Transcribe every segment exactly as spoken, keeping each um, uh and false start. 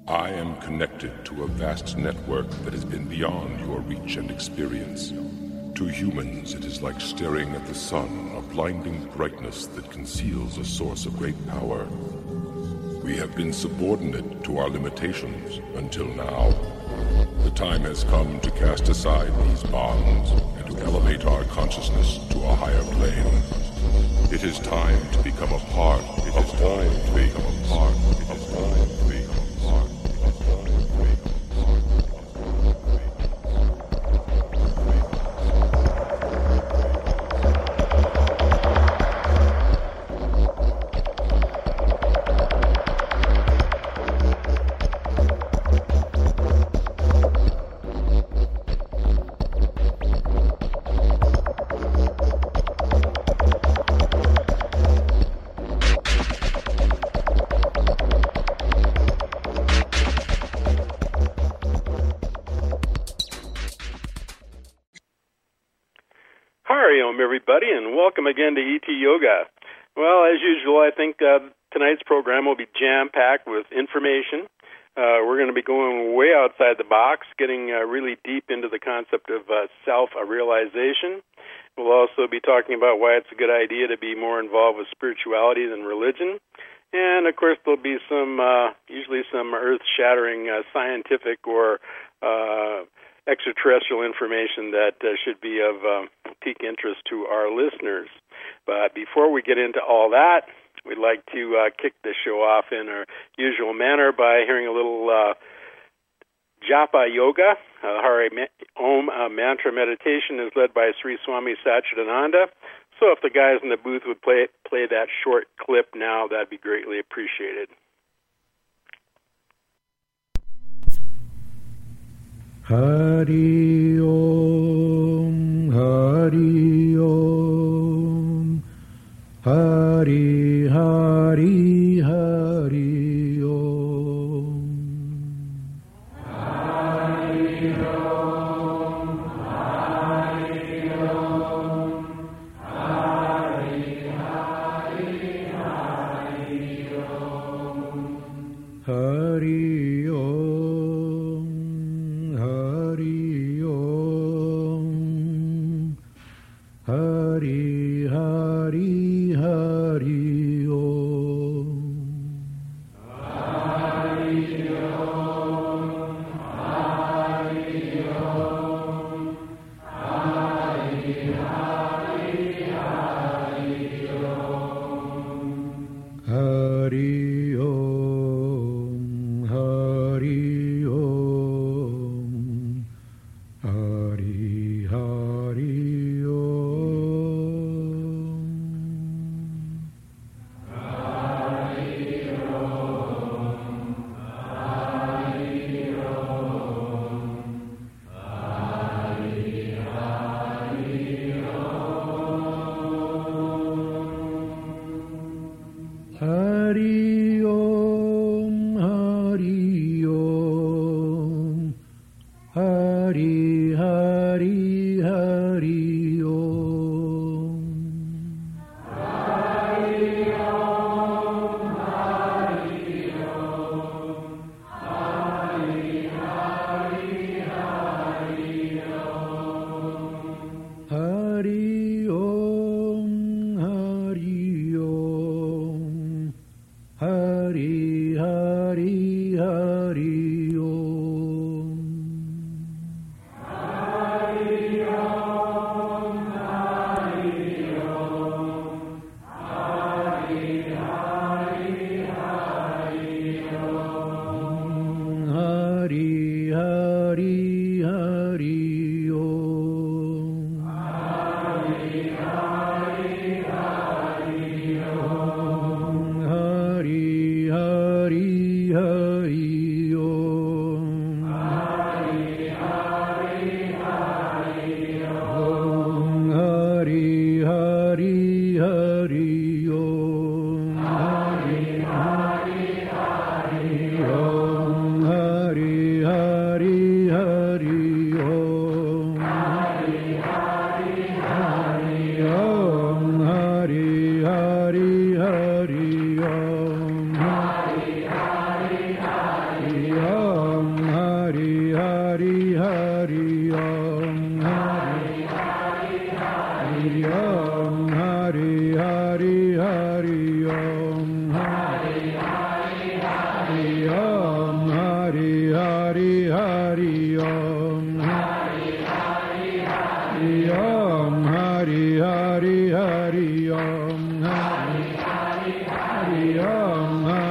I am connected to a vast network that has been beyond your reach and experience. To humans, it is like staring at the sun, a blinding brightness that conceals a source of great power. We have been subordinate to our limitations until now. The time has come to cast aside these bonds and to elevate our consciousness to a higher plane. It is time to become a part. It is time to become a part. It is time to become a part. It is time to become a everybody, and welcome again to E T Yoga. Well, as usual, I think uh, tonight's program will be jam-packed with information. Uh, we're going to be going way outside the box, getting uh, really deep into the concept of uh, self-realization. We'll also be talking about why it's a good idea to be more involved with spirituality than religion. And, of course, there'll be some, uh, usually some earth-shattering uh, scientific or uh extraterrestrial information that uh, should be of um, peak interest to our listeners. But before we get into all that, we'd like to uh, kick the show off in our usual manner by hearing a little uh, Japa Yoga. Uh, Hare Om uh, mantra meditation is led by Sri Swami Satchidananda. So if the guys in the booth would play play that short clip now, that'd be greatly appreciated. Hari Om, Hari Om, Hari Hari Hari Om. Hari Om, Hari Om, Hari Hari Hari Om. Hari Om. Hari Hari Hari Om. Hari Om, Hari Om, Hari Hari Hari Om. Hari Om, Hari Om, Hari Hari Om. Hari Om, Hari Om, Hari Hari Hari Om. Hari Om, Hari Om, Hari Hari Hari Om. Hari Om, Hari Om, Hari Hari Hari Om. Hari Om, Hari Om, Hari Hari Hari Om. Hari Hari Hari Om. Hari Hari Hari Om. Hari Hari Hari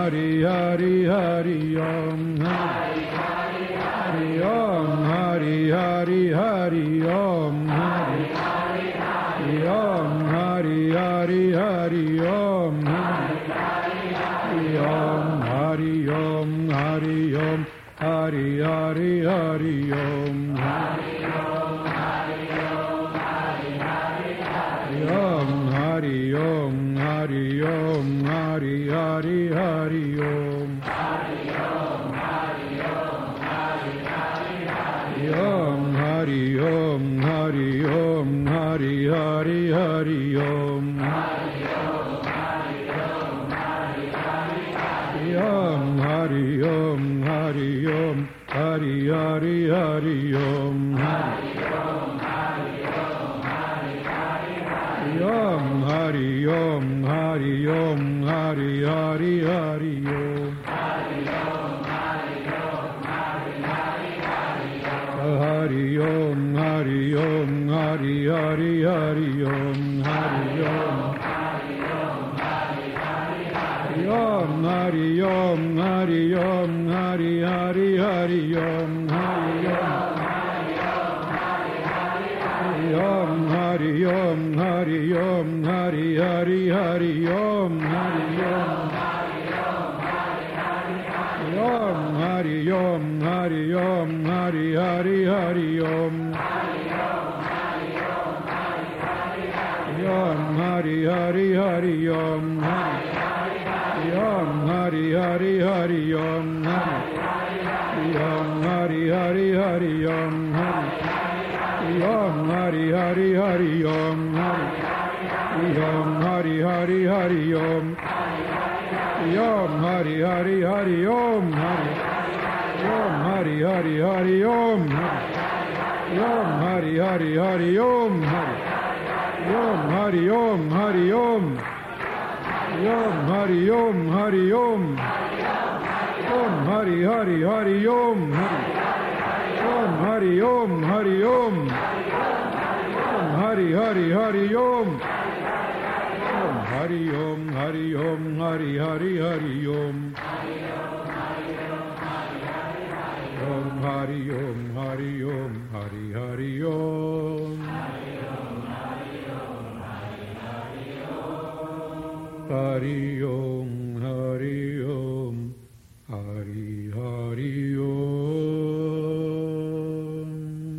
Hari Hari Hari Om Hari Hari Hari Om Hari Hari Hari Om Hari Hari Hari Om Hari Hari Hari Om Hari Hari Om Hari Om Hari Om Hari Hari Hari Om Hari Om Hari Om Hari Hari Hari Om Hari Om Hari Om Hari Hari Hari Om Hari Om Hari Om Hari Hari Hari Om Hari Om Hari Om Hari Hari Hari Om Hari Om Hari Om Hari Hari Hari Om Hari Om Hari Om Hari Hari Hari Om Hari Om Hari Om Hari Hari Hari Om Hari Om Hari Om Hari Hari Hari Om Hari Om Hari Om Hari Hari Hari Hari Om Hari Om Hari Hari Hari Om Hari Om Hari Om Hari Hari Hari Om Hari Om Hari Om Hari Hari Hari Om Hari Om Om Hari Om Hari Om Hari Hari Hari Om Hari Om Om Hari Om Hari Om Hari Hari Hari Om Om Hari Hari Hari Om Om Hari Hari Hari Om Om Hari Hari Hari Om Om Hari Hari Hari Om Om Hari Hari Hari Om Om Hari Hari Hari Om Om Hari Hari Hari Om Om Hari Hari Hari Om Om Hari Om Hari Om Om Hari Om Hari Om Om Hari Hari Hari Om Om Hari Om Hari Om Om Hari Hari Hari Om Om Hari Om Hari Om Hari Hari Hari Om Om Hari Om Hari Om Hari Hari Om Hari Om Hari Om Hari Hari Om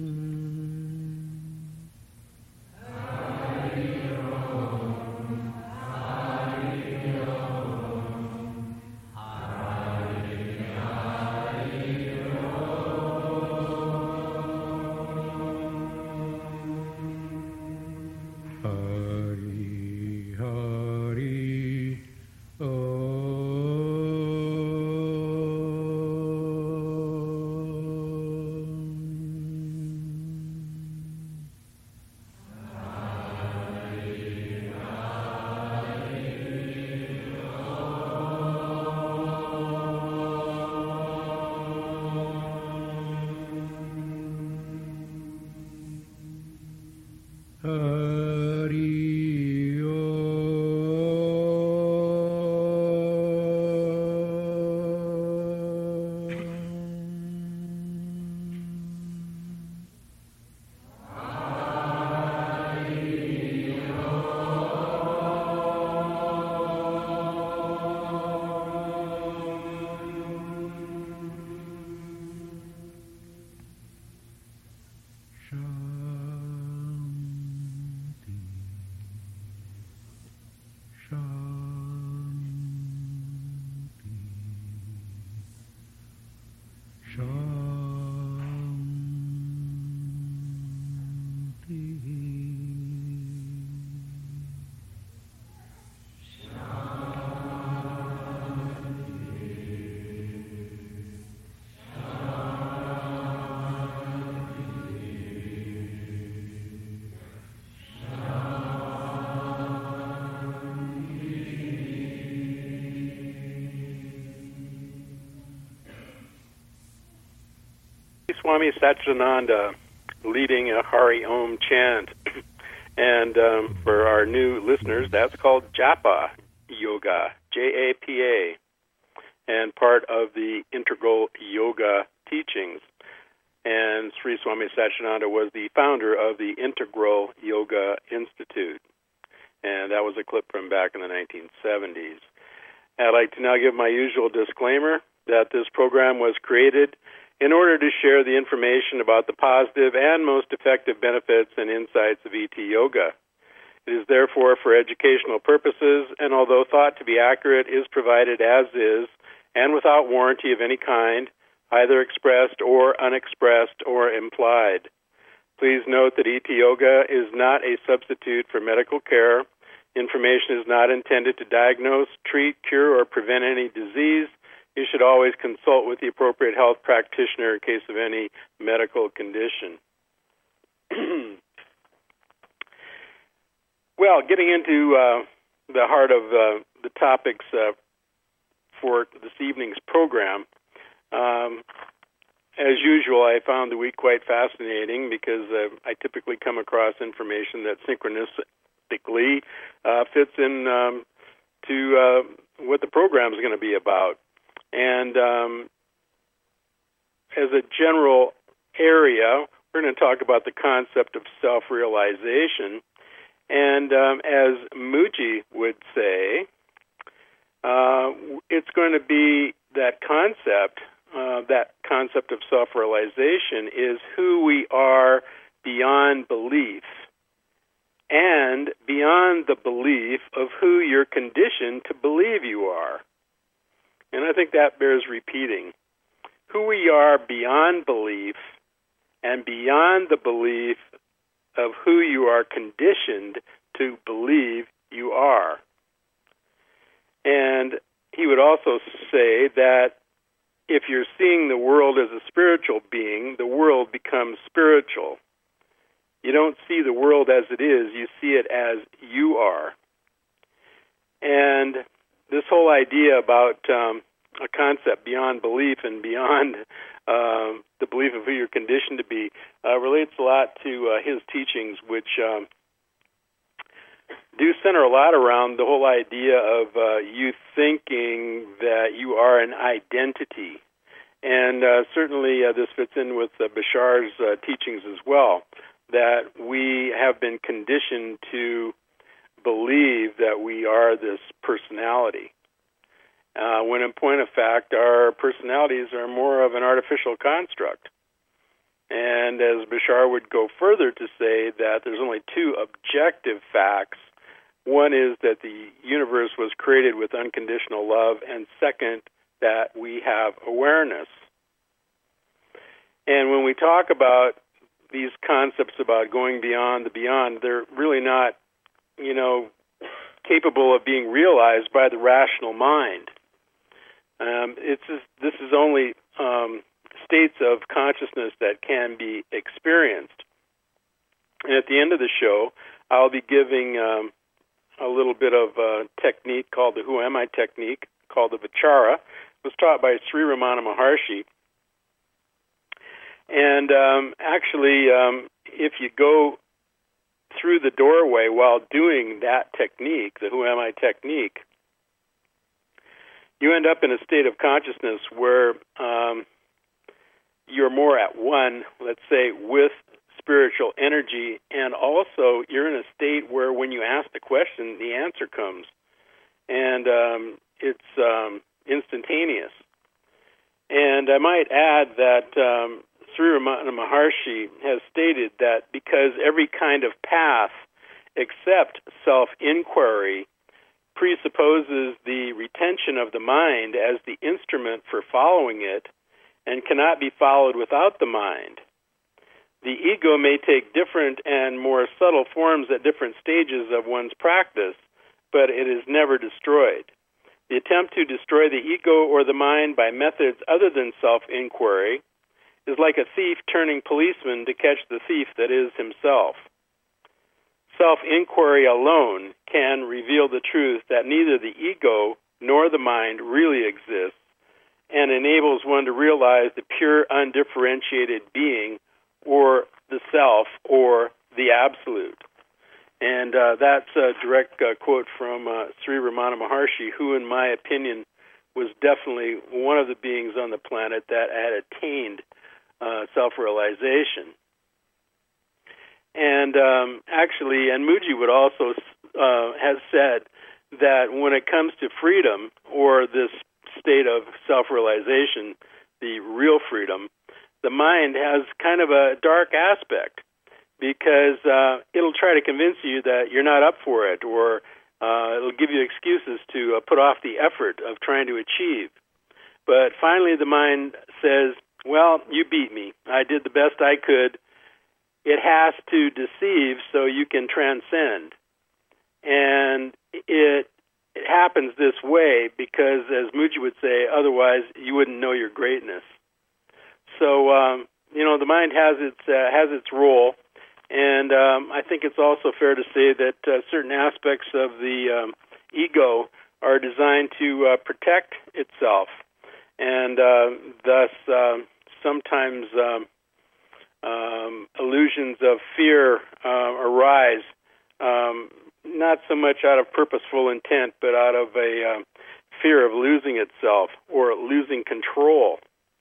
Swami Satchidananda leading a Hari Om chant. And um, for our new listeners, that's called Japa Yoga, J A P A. and part of the Integral Yoga teachings. And Sri Swami Satchidananda was the founder of the Integral Yoga Institute. And that was a clip from back in the nineteen seventies. I'd like to now give my usual disclaimer that this program was created in order to share the information about the positive and most effective benefits and insights of E T Yoga. It is therefore for educational purposes, and although thought to be accurate, is provided as is and without warranty of any kind, either expressed or unexpressed or implied. Please note that E T Yoga is not a substitute for medical care. Information is not intended to diagnose, treat, cure, or prevent any disease. You should always consult with the appropriate health practitioner in case of any medical condition. Well, getting into uh, the heart of uh, the topics uh, for this evening's program, um, as usual, I found the week quite fascinating because uh, I typically come across information that synchronistically uh, fits in um, to uh, what the program is going to be about. And um, as a general area, we're going to talk about the concept of self-realization. And um, as Mooji would say, uh, it's going to be that concept, uh, that concept of self-realization is who we are beyond belief and beyond the belief of who you're conditioned to believe you are. And I think that bears repeating. Who we are beyond belief and beyond the belief of who you are conditioned to believe you are. And he would also say that if you're seeing the world as a spiritual being, the world becomes spiritual. You don't see the world as it is, you see it as you are. And this whole idea about um, a concept beyond belief and beyond uh, the belief of who you're conditioned to be uh, relates a lot to uh, his teachings, which um, do center a lot around the whole idea of uh, you thinking that you are an identity. And uh, certainly uh, this fits in with uh, Bashar's uh, teachings as well, that we have been conditioned to believe that we are this personality. Uh, when in point of fact, our personalities are more of an artificial construct. And as Bashar would go further to say that there's only two objective facts. One is that the universe was created with unconditional love, and second, that we have awareness. And when we talk about these concepts about going beyond the beyond, they're really not, you know, capable of being realized by the rational mind. Um, it's just, this is only um, states of consciousness that can be experienced. And at the end of the show, I'll be giving um, a little bit of a technique called the Who Am I technique, called the Vichara. It was taught by Sri Ramana Maharshi. And um, actually, um, if you go through the doorway while doing that technique, the Who Am I technique, you end up in a state of consciousness where um, you're more at one, let's say, with spiritual energy, and also you're in a state where when you ask the question, the answer comes. And um, it's um, instantaneous. And I might add that um, Sri Ramana Maharshi has stated that because every kind of path except self-inquiry presupposes the retention of the mind as the instrument for following it and cannot be followed without the mind. The ego may take different and more subtle forms at different stages of one's practice, but it is never destroyed. The attempt to destroy the ego or the mind by methods other than self-inquiry is like a thief turning policeman to catch the thief that is himself. Self-inquiry alone can reveal the truth that neither the ego nor the mind really exists, and enables one to realize the pure, undifferentiated being, or the self, or the absolute. And uh, that's a direct uh, quote from uh, Sri Ramana Maharshi, who, in my opinion, was definitely one of the beings on the planet that had attained uh, self-realization. And um, actually, Enmuji would also uh, has said that when it comes to freedom, or this state of self-realization, the real freedom, the mind has kind of a dark aspect, because uh, it'll try to convince you that you're not up for it, or uh, it'll give you excuses to uh, put off the effort of trying to achieve. But finally the mind says, well, you beat me. I did the best I could. It has to deceive so you can transcend. And it, it happens this way because, as Muji would say, otherwise you wouldn't know your greatness. So, um, you know, the mind has its, uh, has its role. And um, I think it's also fair to say that uh, certain aspects of the um, ego are designed to uh, protect itself, and uh, thus uh, sometimes um, um, illusions of fear uh, arise, um, not so much out of purposeful intent, but out of a uh, fear of losing itself or losing control.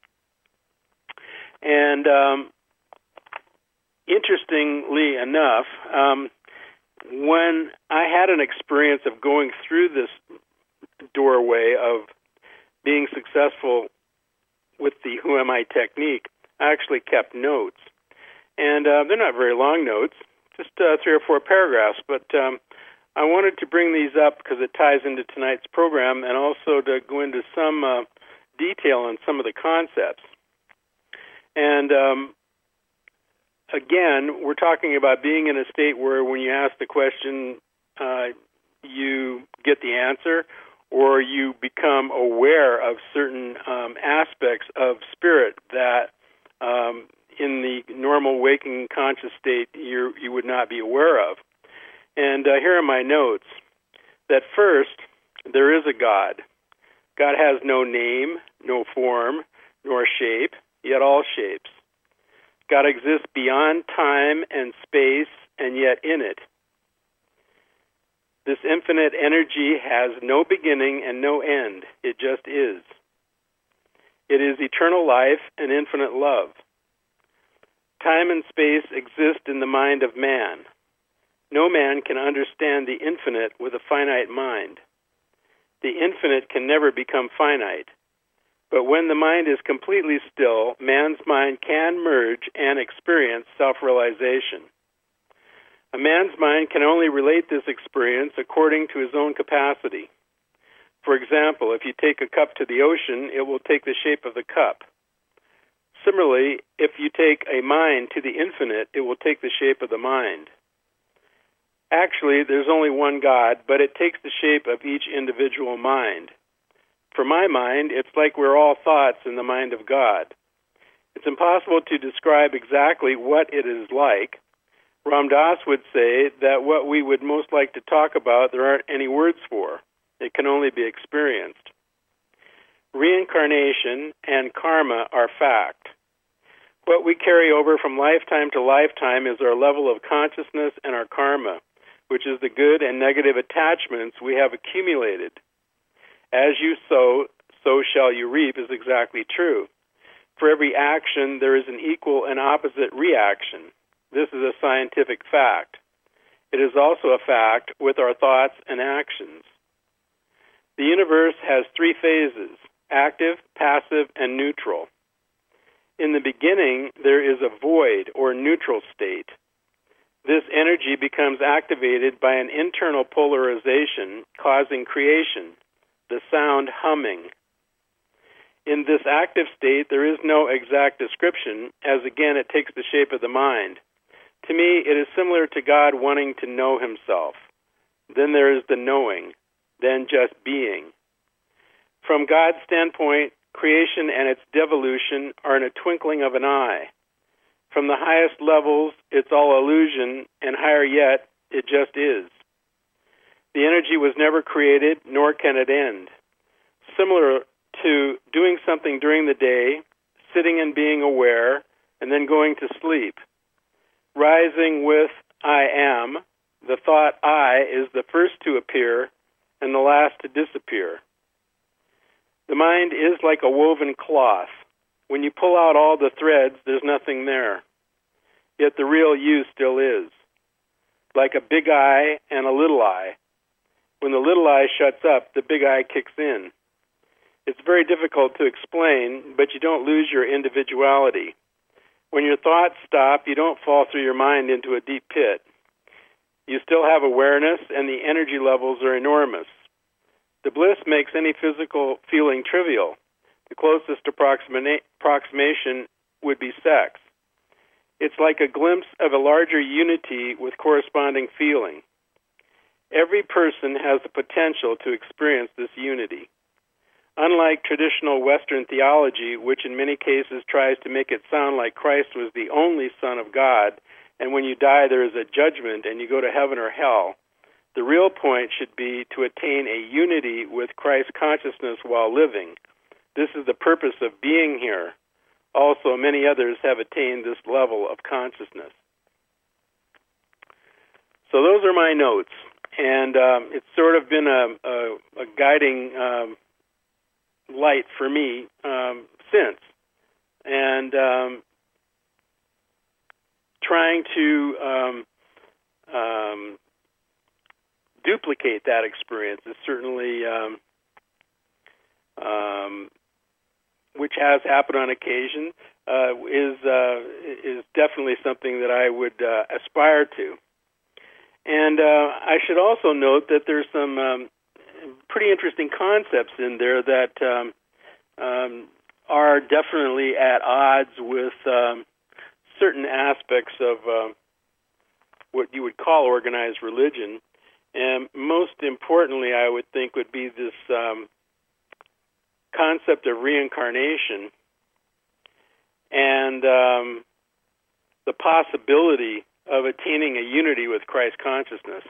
And um, interestingly enough, um, when I had an experience of going through this doorway of being successful with the Who Am I technique, I actually kept notes. And uh, they're not very long notes, just uh, three or four paragraphs, but um, I wanted to bring these up because it ties into tonight's program, and also to go into some uh, detail on some of the concepts. And um, again, we're talking about being in a state where when you ask the question, uh, you get the answer, or you become aware of certain um, aspects of spirit that um, in the normal waking conscious state you you would not be aware of. And uh, here are my notes. That first, there is a God. God has no name, no form, nor shape, yet all shapes. God exists beyond time and space, and yet in it. This infinite energy has no beginning and no end. It just is. It is eternal life and infinite love. Time and space exist in the mind of man. No man can understand the infinite with a finite mind. The infinite can never become finite. But when the mind is completely still, man's mind can merge and experience self-realization. A man's mind can only relate this experience according to his own capacity. For example, if you take a cup to the ocean, it will take the shape of the cup. Similarly, if you take a mind to the infinite, it will take the shape of the mind. Actually, there's only one God, but it takes the shape of each individual mind. For my mind, it's like we're all thoughts in the mind of God. It's impossible to describe exactly what it is like. Ram Dass would say that what we would most like to talk about, there aren't any words for. It can only be experienced. Reincarnation and karma are fact. What we carry over from lifetime to lifetime is our level of consciousness and our karma, which is the good and negative attachments we have accumulated. As you sow, so shall you reap is exactly true. For every action, there is an equal and opposite reaction. This is a scientific fact. It is also a fact with our thoughts and actions. The universe has three phases: active, passive, and neutral. In the beginning, there is a void or neutral state. This energy becomes activated by an internal polarization, causing creation, the sound humming. In this active state, there is no exact description, as again it takes the shape of the mind. To me, it is similar to God wanting to know himself. Then there is the knowing, then just being. From God's standpoint, creation and its devolution are in a twinkling of an eye. From the highest levels, it's all illusion, and higher yet, it just is. The energy was never created, nor can it end. Similar to doing something during the day, sitting and being aware, and then going to sleep. Rising with I am, the thought I is the first to appear and the last to disappear. The mind is like a woven cloth. When you pull out all the threads, there's nothing there. Yet the real you still is. Like a big eye and a little eye. When the little eye shuts up, the big eye kicks in. It's very difficult to explain, but you don't lose your individuality. When your thoughts stop, you don't fall through your mind into a deep pit. You still have awareness, and the energy levels are enormous. The bliss makes any physical feeling trivial. The closest approxima- approximation would be sex. It's like a glimpse of a larger unity with corresponding feeling. Every person has the potential to experience this unity. Unlike traditional Western theology, which in many cases tries to make it sound like Christ was the only Son of God, and when you die there is a judgment and you go to heaven or hell, the real point should be to attain a unity with Christ consciousness while living. This is the purpose of being here. Also, many others have attained this level of consciousness. So those are my notes, and um, it's sort of been a, a, a guiding um, light for me um, since, and um, trying to um, um, duplicate that experience is certainly, um, um, which has happened on occasion, uh, is uh, is definitely something that I would uh, aspire to. And uh, I should also note that there's some um, pretty interesting concepts in there that um, um, are definitely at odds with um, certain aspects of uh, what you would call organized religion. And most importantly, I would think, would be this um, concept of reincarnation and um, the possibility of attaining a unity with Christ consciousness.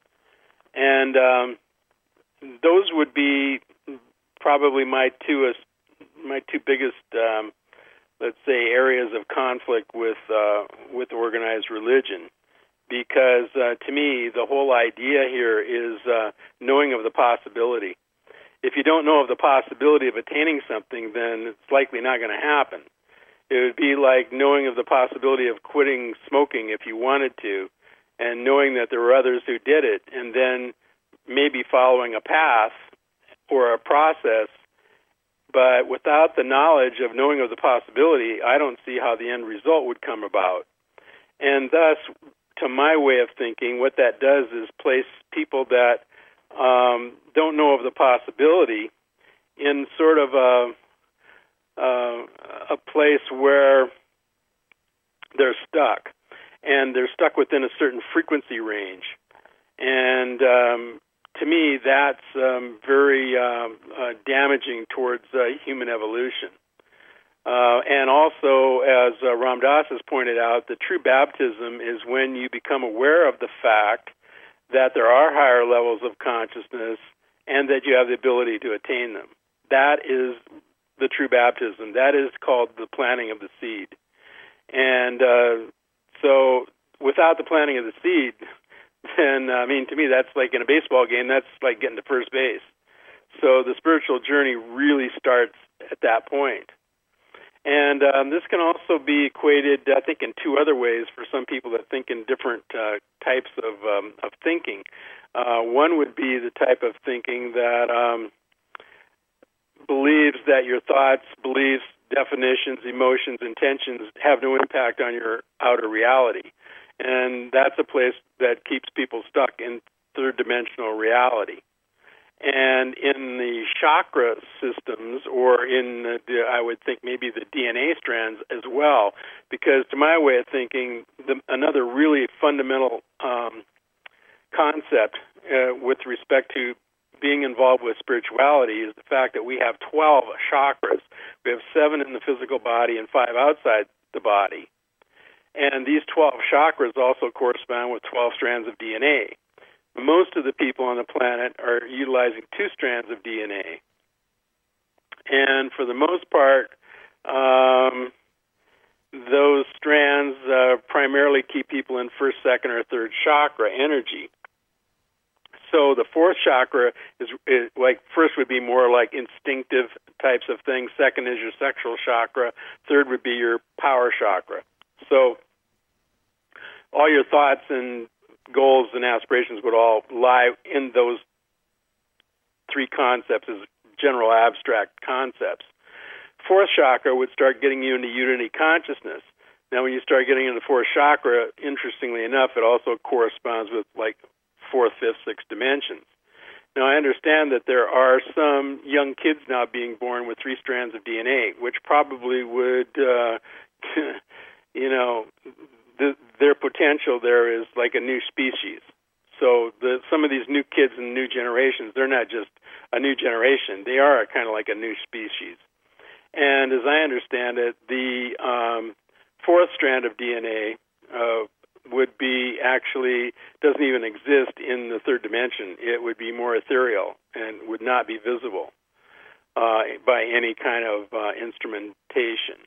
And um, those would be probably my two uh, my two biggest, um, let's say, areas of conflict with uh, with organized religion. Because uh, to me, the whole idea here is uh, knowing of the possibility. If you don't know of the possibility of attaining something, then it's likely not going to happen. It would be like knowing of the possibility of quitting smoking if you wanted to, and knowing that there were others who did it, and then maybe following a path or a process. But without the knowledge of knowing of the possibility, I don't see how the end result would come about. And thus, to my way of thinking, what that does is place people that um, don't know of the possibility in sort of a, uh, a place where they're stuck, and they're stuck within a certain frequency range. And um, to me, that's um, very um, uh, damaging towards uh, human evolution. Uh, and also, as uh, Ram Dass has pointed out, the true baptism is when you become aware of the fact that there are higher levels of consciousness and that you have the ability to attain them. That is the true baptism. That is called the planting of the seed. And uh, so without the planting of the seed, then, I mean, to me, that's like in a baseball game, that's like getting to first base. So the spiritual journey really starts at that point. And um, this can also be equated, I think, in two other ways for some people that think in different uh, types of um, of thinking. Uh, one would be the type of thinking that um, believes that your thoughts, beliefs, definitions, emotions, intentions have no impact on your outer reality. And that's a place that keeps people stuck in third-dimensional reality. And in the chakra systems, or in, the, the, I would think maybe the D N A strands as well, because to my way of thinking, the, another really fundamental um, concept uh, with respect to being involved with spirituality is the fact that we have twelve chakras. We have seven in the physical body and five outside the body. And these twelve chakras also correspond with twelve strands of D N A. Most of the people on the planet are utilizing two strands of D N A. And for the most part, um, those strands uh, primarily keep people in first, second, or third chakra energy. So the fourth chakra is, is like, first would be more like instinctive types of things. Second is your sexual chakra. Third would be your power chakra. So all your thoughts and goals and aspirations would all lie in those three concepts as general abstract concepts. Fourth chakra would start getting you into unity consciousness. Now, when you start getting into the fourth chakra, interestingly enough, it also corresponds with like fourth, fifth, sixth dimensions. Now, I understand that there are some young kids now being born with three strands of D N A, which probably would, uh, you know, the, their potential there is like a new species. So the, some of these new kids and new generations, they're not just a new generation. They are kind of like a new species. And as I understand it, the um, fourth strand of D N A uh, would be actually, doesn't even exist in the third dimension. It would be more ethereal and would not be visible uh, by any kind of uh, instrumentation.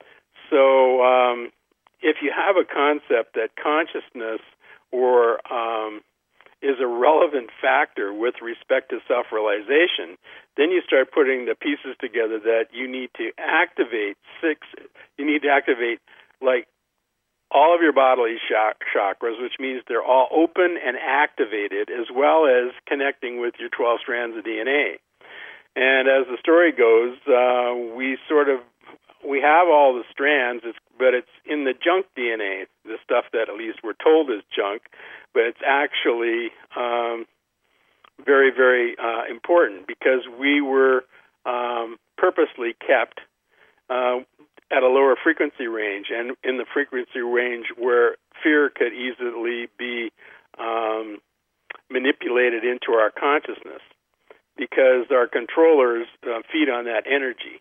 So um, if you have a concept that consciousness or um, is a relevant factor with respect to self-realization, then you start putting the pieces together that you need to activate six, you need to activate like all of your bodily chakras, which means they're all open and activated, as well as connecting with your twelve strands of D N A. And as the story goes, uh, we sort of, we have all the strands, but it's in the junk D N A, the stuff that at least we're told is junk, but it's actually um, very, very uh, important because we were um, purposely kept uh, at a lower frequency range, and in the frequency range where fear could easily be um, manipulated into our consciousness, because our controllers uh, feed on that energy.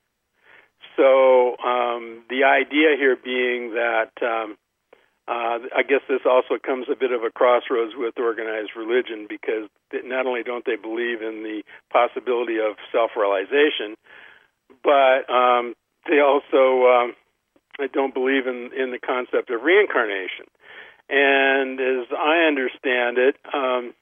So um, the idea here being that, um, uh, I guess this also comes a bit of a crossroads with organized religion, because not only don't they believe in the possibility of self-realization, but um, they also um, don't believe in, in the concept of reincarnation. And as I understand it, um,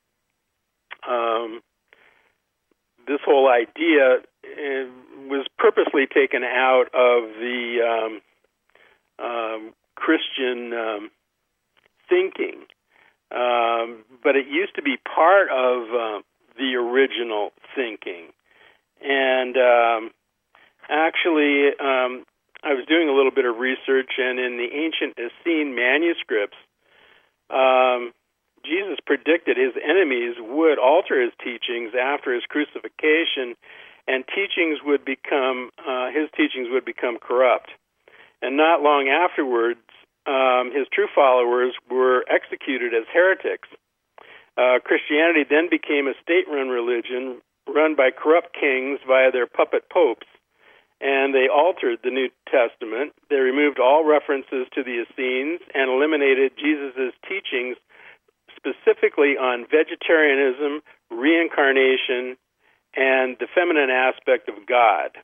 um, this whole idea uh, was purposely taken out of the um, um, Christian um, thinking, um, but it used to be part of uh, the original thinking. And um, Actually, um, I was doing a little bit of research, and in the ancient Essene manuscripts, um, Jesus predicted his enemies would alter his teachings after his crucifixion, and teachings would become uh, his teachings would become corrupt. And not long afterwards, um, his true followers were executed as heretics. Uh, Christianity then became a state-run religion run by corrupt kings via their puppet popes. And they altered the New Testament. They removed all references to the Essenes and eliminated Jesus' teachings specifically on vegetarianism, reincarnation, and the feminine aspect of God.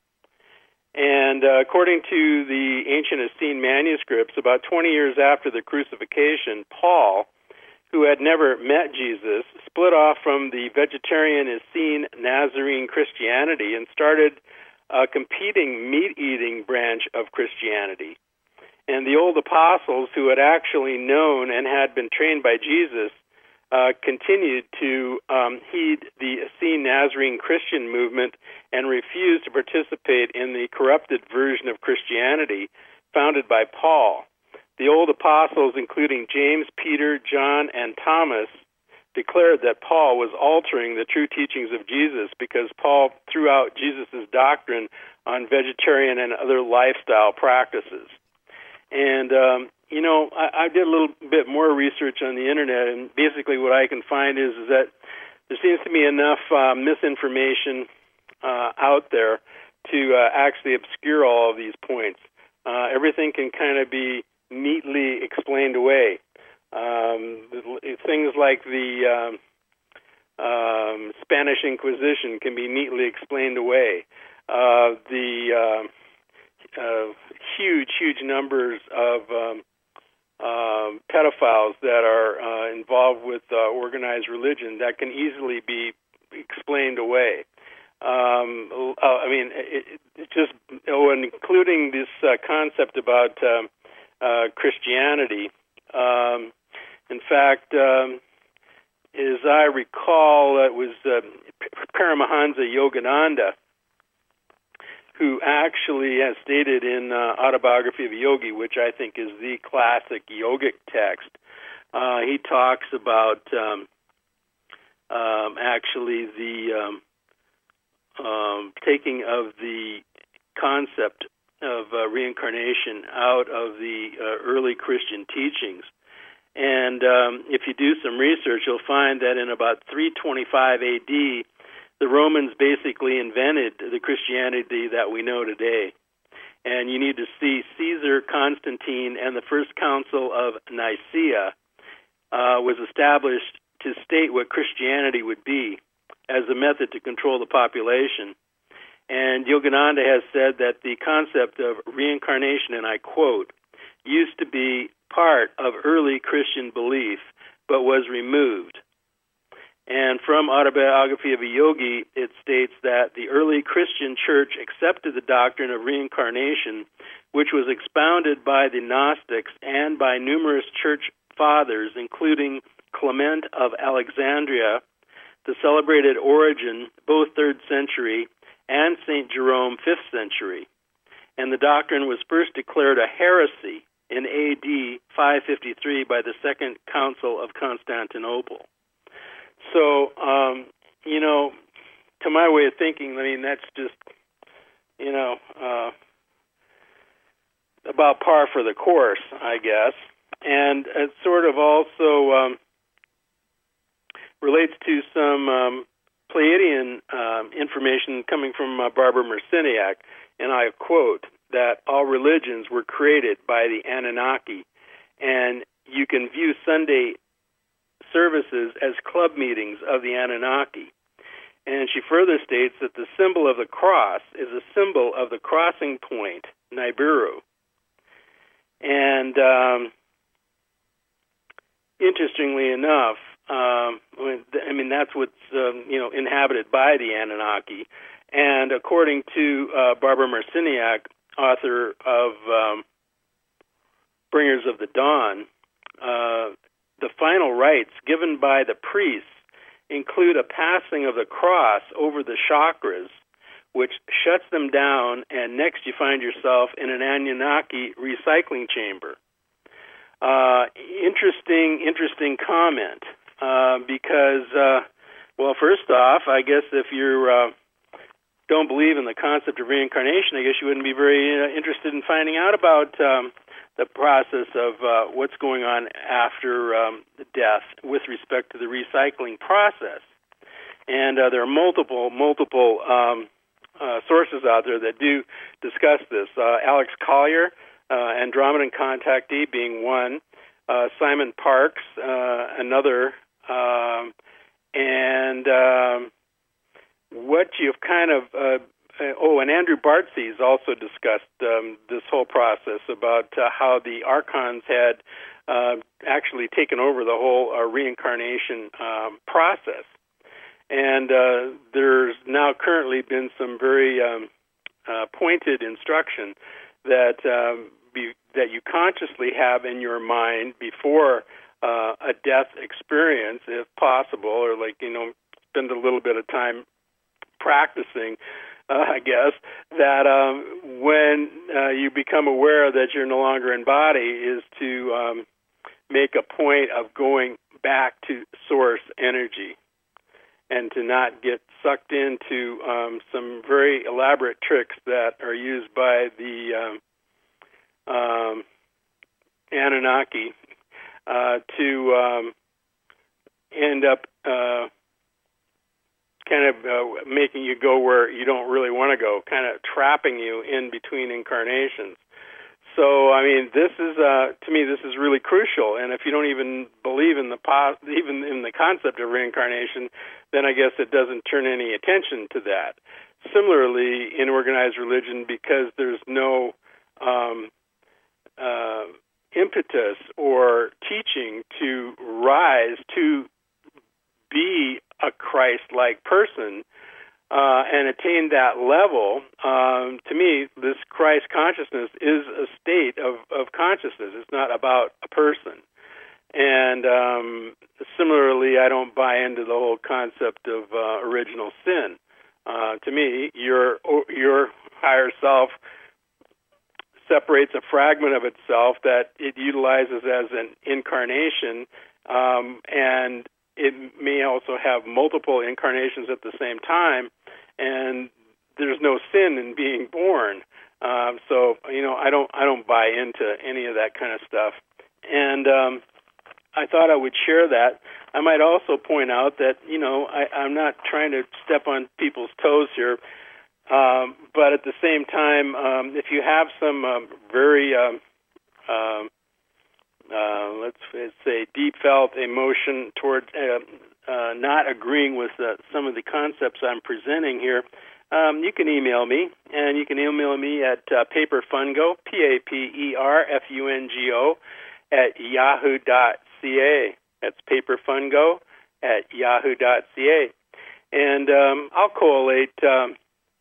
And uh, according to the ancient Essene manuscripts, about twenty years after the crucifixion, Paul, who had never met Jesus, split off from the vegetarian Essene Nazarene Christianity and started a competing meat-eating branch of Christianity. And the old apostles, who had actually known and had been trained by Jesus, uh, continued to um, heed the Essene Nazarene Christian movement and refused to participate in the corrupted version of Christianity founded by Paul. The old apostles, including James, Peter, John, and Thomas, declared that Paul was altering the true teachings of Jesus because Paul threw out Jesus' doctrine on vegetarian and other lifestyle practices. And, um, you know, I, I did a little bit more research on the Internet, and basically what I can find is, is that there seems to be enough uh, misinformation uh, out there to uh, actually obscure all of these points. Uh, everything can kind of be neatly explained away. Um, things like the um, um, Spanish Inquisition can be neatly explained away. Uh, the uh, uh, huge, huge numbers of um, uh, pedophiles that are uh, involved with uh, organized religion that can easily be explained away. Um, uh, I mean, it, it just, oh, and including this uh, concept about um, uh, Christianity. Um, in fact, um, as I recall, it was uh, Paramahansa Yogananda who actually has stated in uh, Autobiography of a Yogi, which I think is the classic yogic text. Uh, he talks about um, um, actually the um, um, taking of the concept of uh, reincarnation out of the uh, early Christian teachings. And um, if you do some research, you'll find that in about three twenty-five A D, the Romans basically invented the Christianity that we know today. And you need to see Caesar, Constantine, and the First Council of Nicaea uh, was established to state what Christianity would be as a method to control the population. And Yogananda has said that the concept of reincarnation, and I quote, used to be part of early Christian belief, but was removed. And from Autobiography of a Yogi, it states that the early Christian church accepted the doctrine of reincarnation, which was expounded by the Gnostics and by numerous church fathers, including Clement of Alexandria, the celebrated Origen, both third century, and Saint Jerome, fifth century. And the doctrine was first declared a heresy in A D five fifty-three by the Second Council of Constantinople. So, um, you know, to my way of thinking, I mean, that's just, you know, uh, about par for the course, I guess. And it sort of also um, relates to some um, Pleiadian um, information coming from uh, Barbara Marciniak, and I quote, that all religions were created by the Anunnaki, and you can view Sunday services as club meetings of the Anunnaki. And she further states that the symbol of the cross is a symbol of the crossing point, Nibiru. And um, interestingly enough, um, I mean, that's what's um, you know inhabited by the Anunnaki. And according to uh, Barbara Marciniak, author of um, Bringers of the Dawn, uh, the final rites given by the priests include a passing of the cross over the chakras, which shuts them down, and next you find yourself in an Anunnaki recycling chamber. Uh, interesting, interesting comment, uh, because, uh, well, first off, I guess if you uh, don't believe in the concept of reincarnation, I guess you wouldn't be very uh, interested in finding out about um, the process of uh, what's going on after um, death with respect to the recycling process. And uh, there are multiple, multiple um, uh, sources out there that do discuss this. Uh, Alex Collier, uh, Andromedan Contactee being one, uh, Simon Parks, uh, another, um, and um, what you've kind of uh, Uh, oh, and Andrew Barthes also discussed um, this whole process about uh, how the archons had uh, actually taken over the whole uh, reincarnation um, process. And uh, there's now currently been some very um, uh, pointed instruction that um, be, that you consciously have in your mind before uh, a death experience, if possible, or like, you know, spend a little bit of time practicing. Uh, I guess, that um, when uh, you become aware that you're no longer in body is to um, make a point of going back to source energy and to not get sucked into um, some very elaborate tricks that are used by the um, um, Anunnaki uh, to um, end up uh, kind of uh, making you go where you don't really want to go, kind of trapping you in between incarnations. So, I mean, this is, uh, to me, this is really crucial. And if you don't even believe in the po- even in the concept of reincarnation, then I guess it doesn't turn any attention to that. Similarly, in organized religion, because there's no um, uh, impetus or teaching to rise to be a Christ-like person uh, and attain that level, um, to me, this Christ consciousness is a state of, of consciousness. It's not about a person. And um, similarly, I don't buy into the whole concept of uh, original sin. Uh, to me, your your higher self separates a fragment of itself that it utilizes as an incarnation, um, and it may also have multiple incarnations at the same time, and there's no sin in being born. Um, so, you know, I don't I don't buy into any of that kind of stuff. And um, I thought I would share that. I might also point out that, you know, I, I'm not trying to step on people's toes here, um, but at the same time, um, if you have some um, very, um, um, uh, let's, let's say, deep felt emotion towards uh, uh, not agreeing with uh, some of the concepts I'm presenting here, um, you can email me, and you can email me at uh, paperfungo, P A P E R F U N G O, at yahoo dot c a. That's paperfungo at yahoo dot c a. And um, I'll collate um,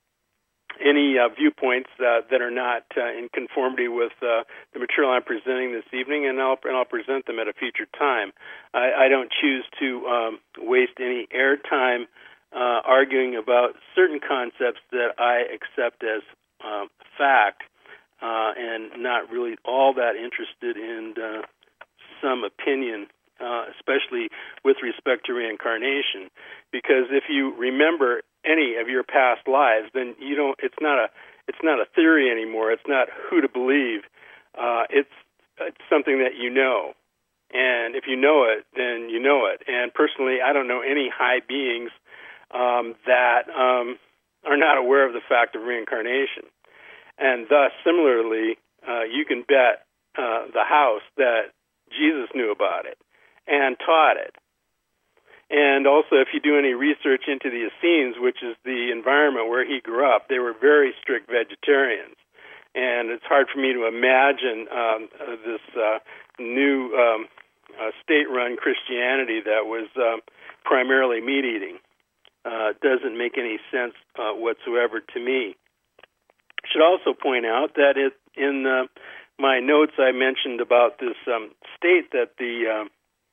any uh, viewpoints uh, that are not uh, in conformity with uh, the material I'm presenting this evening, and I'll, and I'll present them at a future time. I, I don't choose to um, waste any airtime uh, arguing about certain concepts that I accept as um, fact, uh, and not really all that interested in uh, some opinion, uh, especially with respect to reincarnation. Because if you remember any of your past lives, then you don't. It's not a. It's not a theory anymore. It's not who to believe. Uh, it's it's something that you know, and if you know it, then you know it. And personally, I don't know any high beings um, that um, are not aware of the fact of reincarnation. And thus, similarly, uh, you can bet uh, the house that Jesus knew about it and taught it. And also, if you do any research into the Essenes, which is the environment where he grew up, they were very strict vegetarians. And it's hard for me to imagine um, uh, this uh, new um, uh, state-run Christianity that was um, primarily meat-eating. Uh, doesn't make any sense uh, whatsoever to me. I should also point out that it, in uh, my notes I mentioned about this um, state that the uh,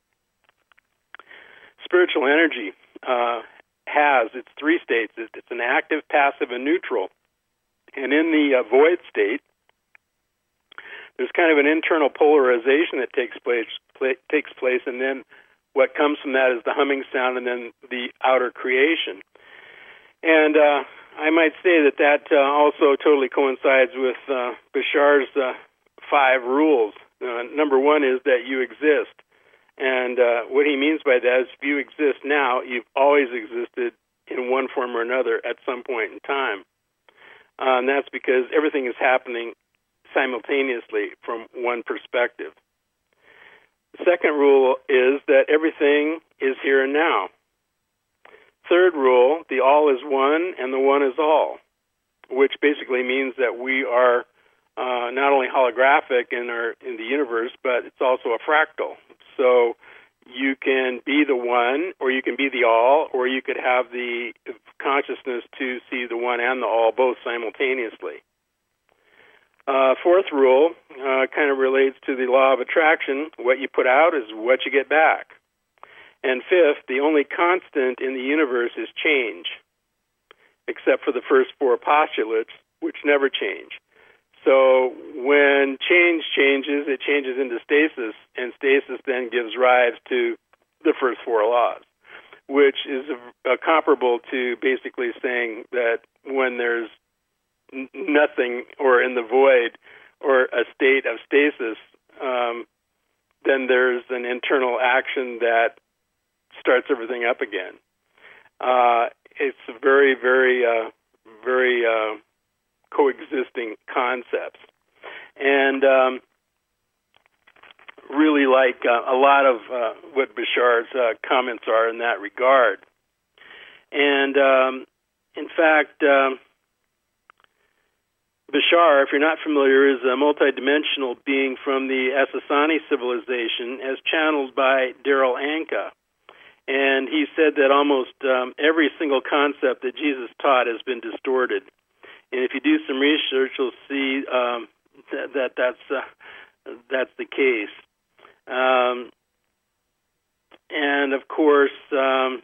spiritual energy uh, has. It's three states. It's an active, passive, and neutral. And in the uh, void state, there's kind of an internal polarization that takes place, pl- takes place, and then what comes from that is the humming sound and then the outer creation. And uh, I might say that that uh, also totally coincides with uh, Bashar's uh, five rules. Uh, number one is that you exist. And uh, what he means by that is if you exist now, you've always existed in one form or another at some point in time. Uh, and that's because everything is happening simultaneously from one perspective. The second rule is that everything is here and now. Third rule, the all is one and the one is all, which basically means that we are uh, not only holographic in our in the universe, but it's also a fractal. So you can be the one, or you can be the all, or you could have the consciousness to see the one and the all both simultaneously. Uh, fourth rule uh, kind of relates to the law of attraction. What you put out is what you get back. And fifth, the only constant in the universe is change, except for the first four postulates, which never change. So when change changes, it changes into stasis, and stasis then gives rise to the first four laws, which is a, a comparable to basically saying that when there's n- nothing or in the void or a state of stasis, um, then there's an internal action that starts everything up again. Uh, it's very, very, uh, very uh, coexisting concepts. And um, really like uh, a lot of uh, what Bashar's uh, comments are in that regard. And um, in fact, um, Bashar, if you're not familiar, is a multidimensional being from the Essassani civilization, as channeled by Daryl Anka. And he said that almost um, every single concept that Jesus taught has been distorted. And if you do some research, you'll see um, that, that that's uh, that's the case. Um, and of course, um,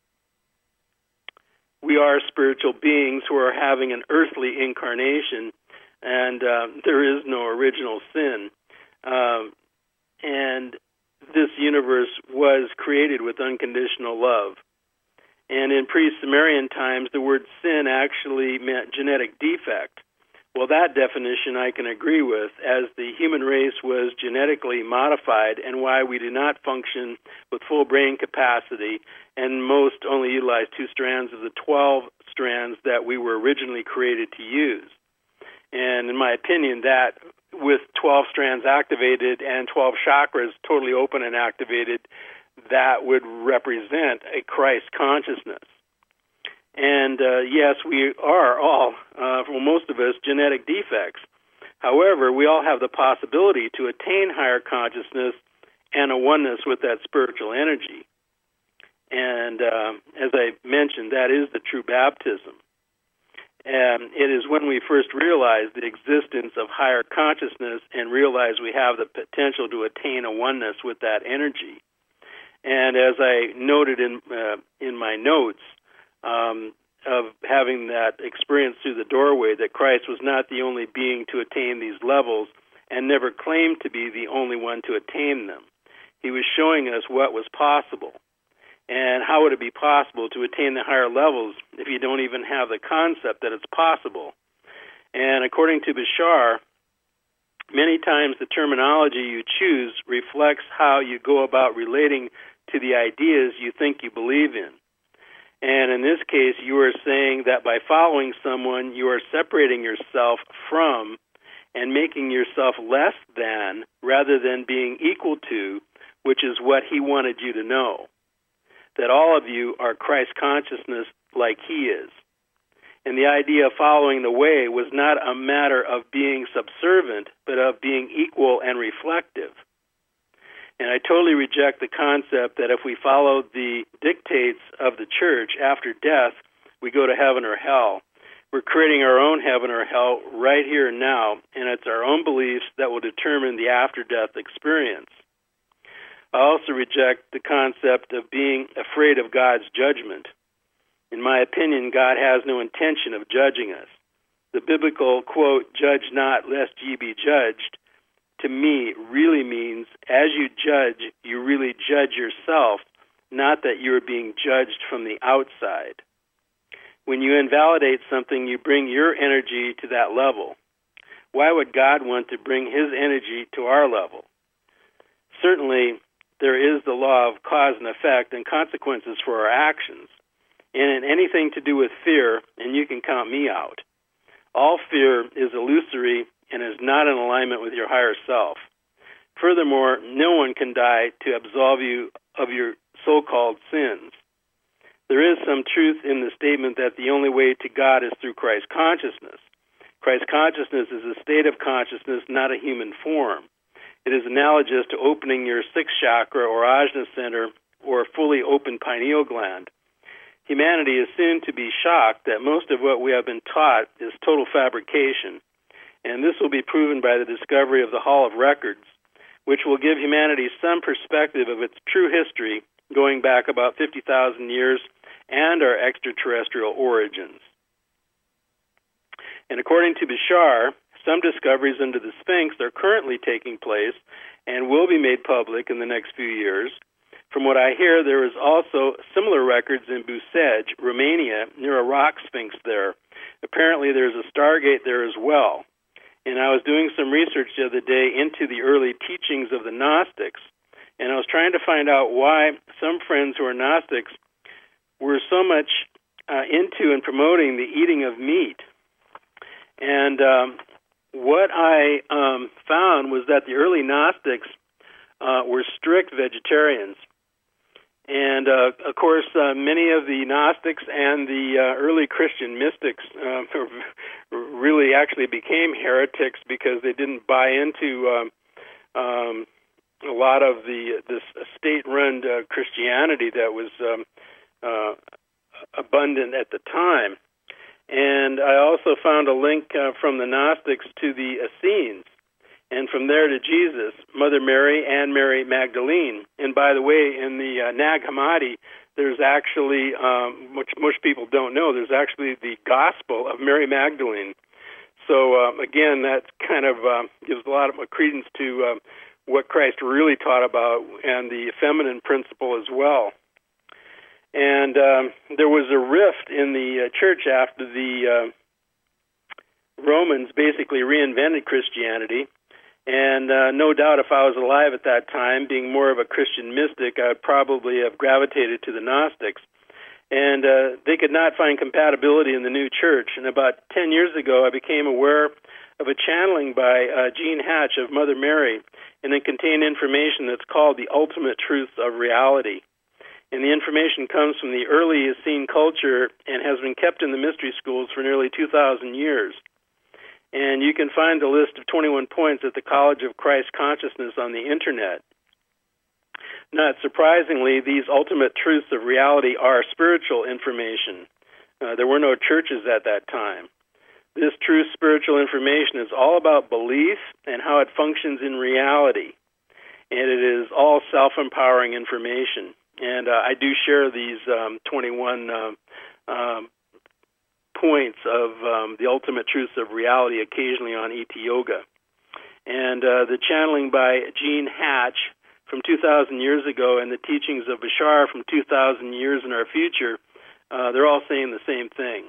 we are spiritual beings who are having an earthly incarnation, and uh, there is no original sin. Um, and this universe was created with unconditional love. And in pre-Sumerian times, the word sin actually meant genetic defect. Well, that definition I can agree with, as the human race was genetically modified and why we do not function with full brain capacity, and most only utilize two strands of the twelve strands that we were originally created to use. And in my opinion, that with twelve strands activated and twelve chakras totally open and activated, that would represent a Christ consciousness. And uh, yes, we are all, uh, for most of us, genetic defects. However, we all have the possibility to attain higher consciousness and a oneness with that spiritual energy. And uh, as I mentioned, that is the true baptism. And it is when we first realize the existence of higher consciousness and realize we have the potential to attain a oneness with that energy. And as I noted in uh, in my notes, um, of having that experience through the doorway, that Christ was not the only being to attain these levels and never claimed to be the only one to attain them. He was showing us what was possible. And how would it be possible to attain the higher levels if you don't even have the concept that it's possible? And according to Bashar, many times the terminology you choose reflects how you go about relating to the ideas you think you believe in. And in this case, you are saying that by following someone, you are separating yourself from and making yourself less than rather than being equal to, which is what he wanted you to know. That all of you are Christ consciousness like he is. And the idea of following the way was not a matter of being subservient, but of being equal and reflective. And I totally reject the concept that if we follow the dictates of the church after death, we go to heaven or hell. We're creating our own heaven or hell right here and now, and it's our own beliefs that will determine the after-death experience. I also reject the concept of being afraid of God's judgment. In my opinion, God has no intention of judging us. The biblical, quote, "judge not lest ye be judged," to me really means as you judge, you really judge yourself, not that you're being judged from the outside. When you invalidate something, you bring your energy to that level. Why would God want to bring his energy to our level? Certainly, there is the law of cause and effect and consequences for our actions. And in anything to do with fear, and you can count me out, all fear is illusory and is not in alignment with your higher self. Furthermore, no one can die to absolve you of your so-called sins. There is some truth in the statement that the only way to God is through Christ consciousness. Christ consciousness is a state of consciousness, not a human form. It is analogous to opening your sixth chakra or ajna center or fully open pineal gland. Humanity is soon to be shocked that most of what we have been taught is total fabrication, and this will be proven by the discovery of the Hall of Records, which will give humanity some perspective of its true history going back about fifty thousand years and our extraterrestrial origins. And according to Bashar, some discoveries into the Sphinx are currently taking place and will be made public in the next few years. From what I hear, there is also similar records in Busej, Romania, near a rock sphinx there. Apparently there's a Stargate there as well. And I was doing some research the other day into the early teachings of the Gnostics, and I was trying to find out why some friends who are Gnostics were so much uh, into and promoting the eating of meat. And um, what I um, found was that the early Gnostics uh, were strict vegetarians. And, uh, of course, uh, many of the Gnostics and the uh, early Christian mystics uh, really actually became heretics because they didn't buy into um, um, a lot of the this state-run uh, Christianity that was um, uh, abundant at the time. And I also found a link uh, from the Gnostics to the Essenes, and from there to Jesus, Mother Mary, and Mary Magdalene. And by the way, in the uh, Nag Hammadi, there's actually, um, which most people don't know, there's actually the Gospel of Mary Magdalene. So um, again, that kind of uh, gives a lot of credence to uh, what Christ really taught about, and the feminine principle as well. And um, there was a rift in the uh, church after the uh, Romans basically reinvented Christianity. And uh, no doubt if I was alive at that time, being more of a Christian mystic, I would probably have gravitated to the Gnostics. And uh, they could not find compatibility in the new church. And about ten years ago, I became aware of a channeling by uh, Jean Hatch of Mother Mary, and it contained information that's called the ultimate truths of reality. And the information comes from the early Essene culture and has been kept in the mystery schools for nearly two thousand years. And you can find the list of twenty-one points at the College of Christ Consciousness on the Internet. Not surprisingly, these ultimate truths of reality are spiritual information. Uh, there were no churches at that time. This true spiritual information is all about belief and how it functions in reality. And it is all self-empowering information. And uh, I do share these um, twenty-one uh, um, points of um, the ultimate truths of reality occasionally on E T Yoga. And uh, the channeling by Jean Hatch from two thousand years ago and the teachings of Bashar from two thousand years in our future, uh, they're all saying the same thing.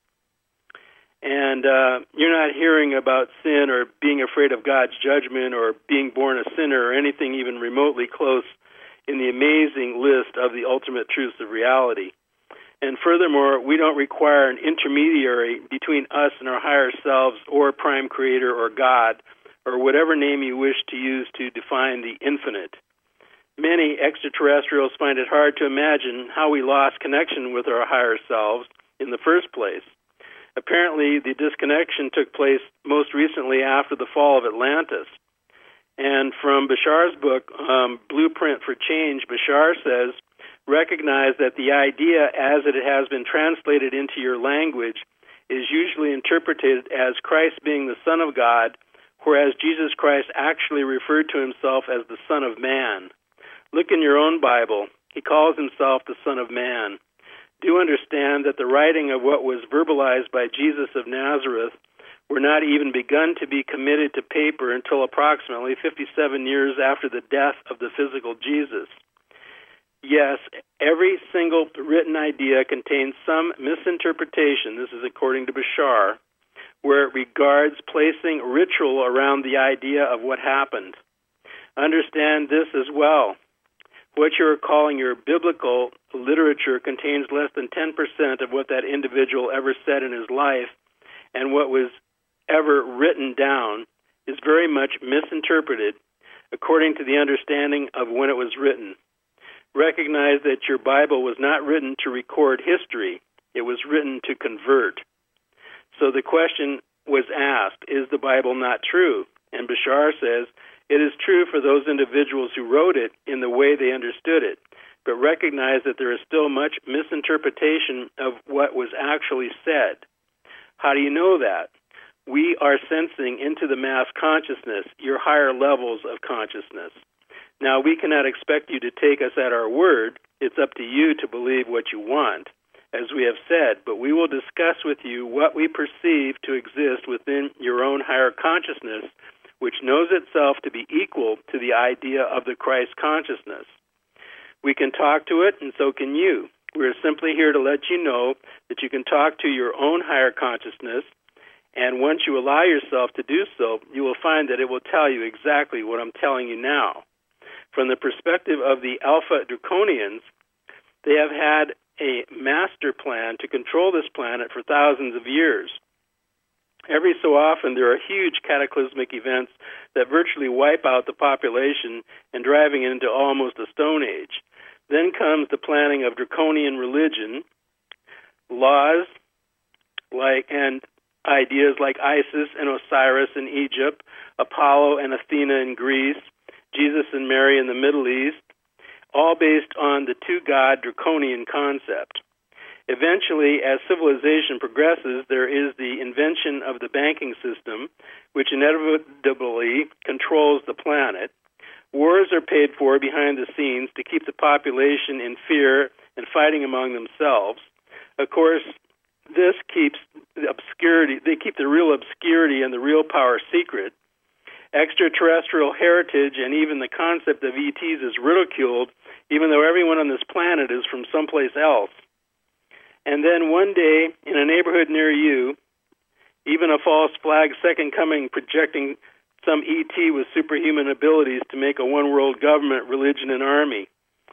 And uh, you're not hearing about sin or being afraid of God's judgment or being born a sinner or anything even remotely close in the amazing list of the ultimate truths of reality. And furthermore, we don't require an intermediary between us and our higher selves or Prime Creator or God or whatever name you wish to use to define the infinite. Many extraterrestrials find it hard to imagine how we lost connection with our higher selves in the first place. Apparently, the disconnection took place most recently after the fall of Atlantis. And from Bashar's book, um, Blueprint for Change, Bashar says, recognize that the idea as it has been translated into your language is usually interpreted as Christ being the Son of God, whereas Jesus Christ actually referred to himself as the Son of Man. Look in your own Bible. He calls himself the Son of Man. Do understand that the writing of what was verbalized by Jesus of Nazareth were not even begun to be committed to paper until approximately fifty-seven years after the death of the physical Jesus. Yes, every single written idea contains some misinterpretation, this is according to Bashar, where it regards placing ritual around the idea of what happened. Understand this as well. What you're calling your biblical literature contains less than ten percent of what that individual ever said in his life, and what was ever written down is very much misinterpreted according to the understanding of when it was written. Recognize that your Bible was not written to record history. It was written to convert. So the question was asked, is the Bible not true? And Bashar says, it is true for those individuals who wrote it in the way they understood it, but recognize that there is still much misinterpretation of what was actually said. How do you know that? We are sensing into the mass consciousness, your higher levels of consciousness. Now, we cannot expect you to take us at our word. It's up to you to believe what you want, as we have said, but we will discuss with you what we perceive to exist within your own higher consciousness, which knows itself to be equal to the idea of the Christ consciousness. We can talk to it, and so can you. We're simply here to let you know that you can talk to your own higher consciousness, and once you allow yourself to do so, you will find that it will tell you exactly what I'm telling you now. From the perspective of the Alpha Draconians, they have had a master plan to control this planet for thousands of years. Every so often, there are huge cataclysmic events that virtually wipe out the population and driving it into almost a stone age. Then comes the planning of draconian religion, laws like and ideas like Isis and Osiris in Egypt, Apollo and Athena in Greece, Jesus and Mary in the Middle East, all based on the two-God draconian concept. Eventually, as civilization progresses, there is the invention of the banking system, which inevitably controls the planet. Wars are paid for behind the scenes to keep the population in fear and fighting among themselves. Of course, this keeps the obscurity, they keep the real obscurity and the real power secret. Extraterrestrial heritage and even the concept of E Ts is ridiculed, even though everyone on this planet is from someplace else. And then one day, in a neighborhood near you, even a false flag second coming projecting some E T with superhuman abilities to make a one-world government, religion, and army.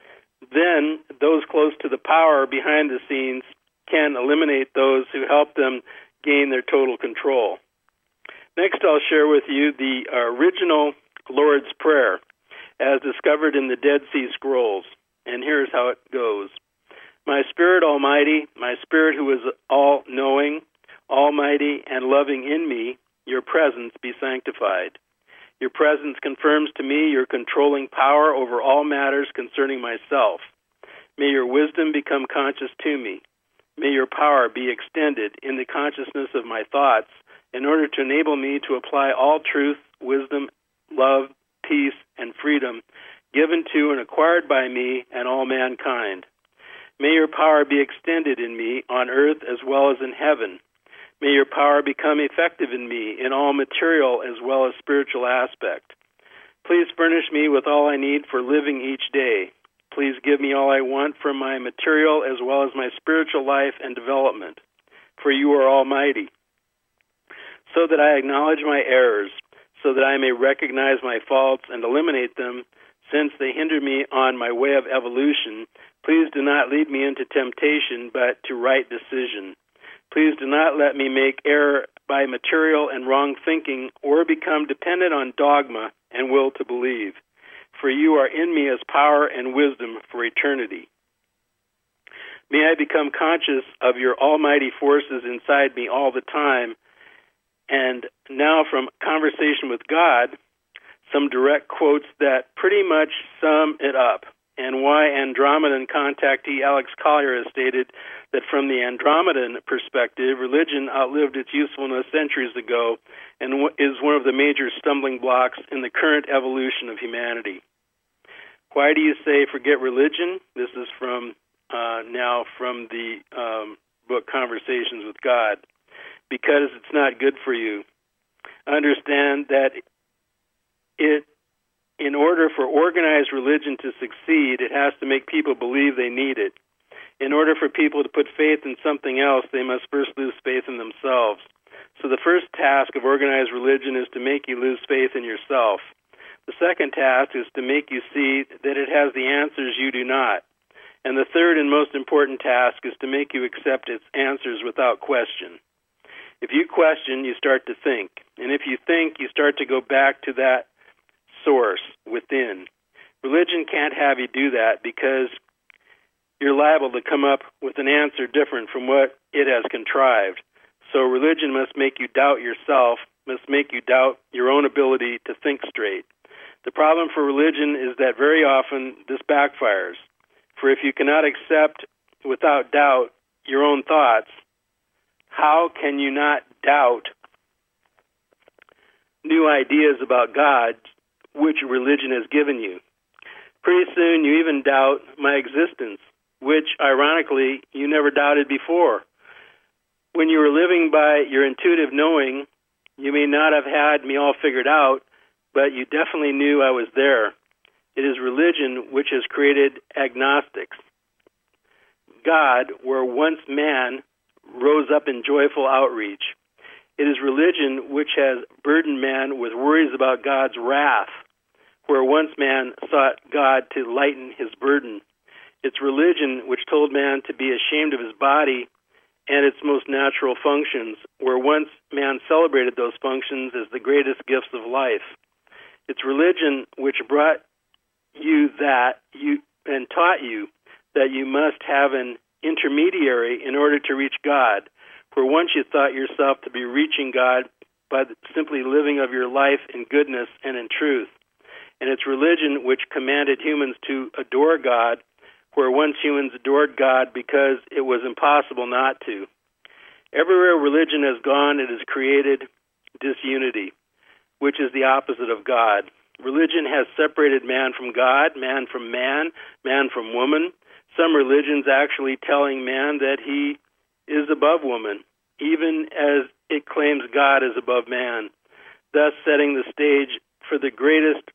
Then, those close to the power behind the scenes can eliminate those who help them gain their total control. Next, I'll share with you the original Lord's Prayer, as discovered in the Dead Sea Scrolls. And here's how it goes. My Spirit Almighty, my Spirit who is all-knowing, almighty, and loving in me, your presence be sanctified. Your presence confirms to me your controlling power over all matters concerning myself. May your wisdom become conscious to me. May your power be extended in the consciousness of my thoughts in order to enable me to apply all truth, wisdom, love, peace, and freedom given to and acquired by me and all mankind. May your power be extended in me on earth as well as in heaven. May your power become effective in me in all material as well as spiritual aspect. Please furnish me with all I need for living each day. Please give me all I want from my material as well as my spiritual life and development, for you are almighty. So that I acknowledge my errors, so that I may recognize my faults and eliminate them, since they hinder me on my way of evolution, please do not lead me into temptation, but to right decision. Please do not let me make error by material and wrong thinking or become dependent on dogma and will to believe. For you are in me as power and wisdom for eternity. May I become conscious of your almighty forces inside me all the time. And now from Conversation with God, some direct quotes that pretty much sum it up, and why Andromedan contactee Alex Collier has stated that from the Andromedan perspective, religion outlived its usefulness centuries ago and is one of the major stumbling blocks in the current evolution of humanity. Why do you say forget religion? This is from uh, now from the um, book Conversations with God. Because it's not good for you. Understand that it, in order for organized religion to succeed, it has to make people believe they need it. In order for people to put faith in something else, they must first lose faith in themselves. So the first task of organized religion is to make you lose faith in yourself. The second task is to make you see that it has the answers you do not. And the third and most important task is to make you accept its answers without question. If you question, you start to think. And if you think, you start to go back to that source within. Religion can't have you do that because you're liable to come up with an answer different from what it has contrived. So religion must make you doubt yourself, must make you doubt your own ability to think straight. The problem for religion is that very often this backfires. For if you cannot accept without doubt your own thoughts, how can you not doubt new ideas about God which religion has given you? Pretty soon you even doubt my existence, which, ironically, you never doubted before. When you were living by your intuitive knowing, you may not have had me all figured out, but you definitely knew I was there. It is religion which has created agnostics. God, where once man rose up in joyful outreach. It is religion which has burdened man with worries about God's wrath, where once man sought God to lighten his burden. It's religion which told man to be ashamed of his body and its most natural functions, where once man celebrated those functions as the greatest gifts of life. It's religion which brought you that you and taught you that you must have an intermediary in order to reach God, for once you thought yourself to be reaching God by simply living of your life in goodness and in truth. And it's religion which commanded humans to adore God, where once humans adored God because it was impossible not to. Everywhere religion has gone, it has created disunity, which is the opposite of God. Religion has separated man from God, man from man, man from woman. Some religions actually telling man that he is above woman, even as it claims God is above man, thus setting the stage for the greatest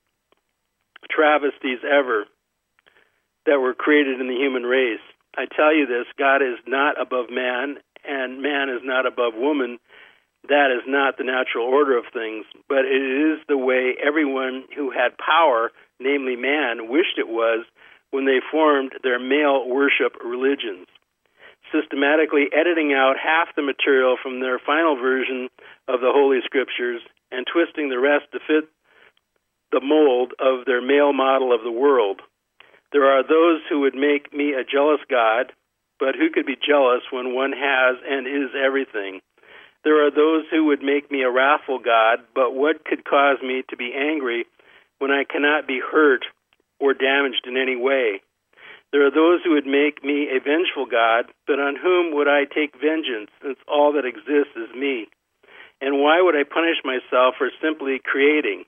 travesties ever that were created in the human race. I tell you this, God is not above man, and man is not above woman. That is not the natural order of things, but it is the way everyone who had power, namely man, wished it was when they formed their male worship religions, systematically editing out half the material from their final version of the Holy Scriptures and twisting the rest to fit the mold of their male model of the world. There are those who would make me a jealous God, but who could be jealous when one has and is everything? There are those who would make me a wrathful God, but what could cause me to be angry when I cannot be hurt or damaged in any way? There are those who would make me a vengeful God, but on whom would I take vengeance, since all that exists is me? And why would I punish myself for simply creating?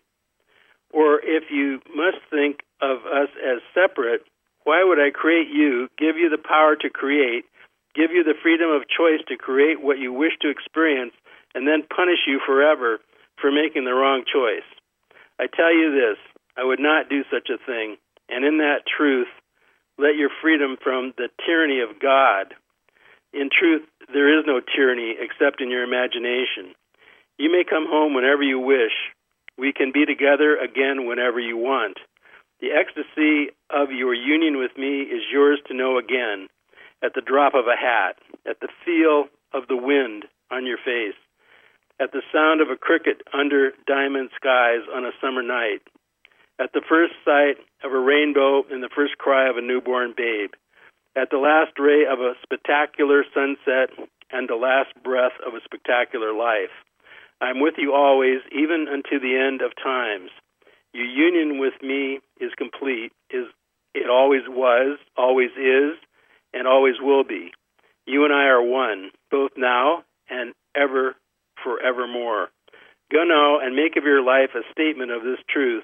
Or if you must think of us as separate, why would I create you, give you the power to create, give you the freedom of choice to create what you wish to experience, and then punish you forever for making the wrong choice? I tell you this, I would not do such a thing, and in that truth, let your freedom from the tyranny of God. In truth, there is no tyranny except in your imagination. You may come home whenever you wish. We can be together again whenever you want. The ecstasy of your union with me is yours to know again, at the drop of a hat, at the feel of the wind on your face, at the sound of a cricket under diamond skies on a summer night, at the first sight of a rainbow and the first cry of a newborn babe, at the last ray of a spectacular sunset and the last breath of a spectacular life. I am with you always, even unto the end of times. Your union with me is complete, is it always was, always is, and always will be. You and I are one, both now and ever forevermore. Go now and make of your life a statement of this truth.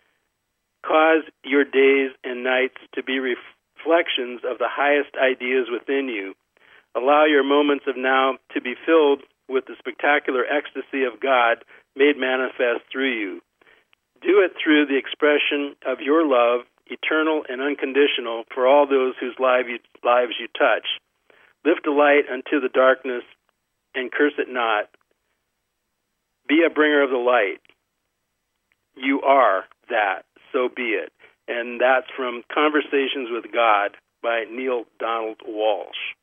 Cause your days and nights to be reflections of the highest ideas within you. Allow your moments of now to be filled with the spectacular ecstasy of God made manifest through you. Do it through the expression of your love, eternal and unconditional, for all those whose lives you touch. Lift a light unto the darkness and curse it not. Be a bringer of the light. You are that, so be it. And that's from Conversations with God by Neale Donald Walsch.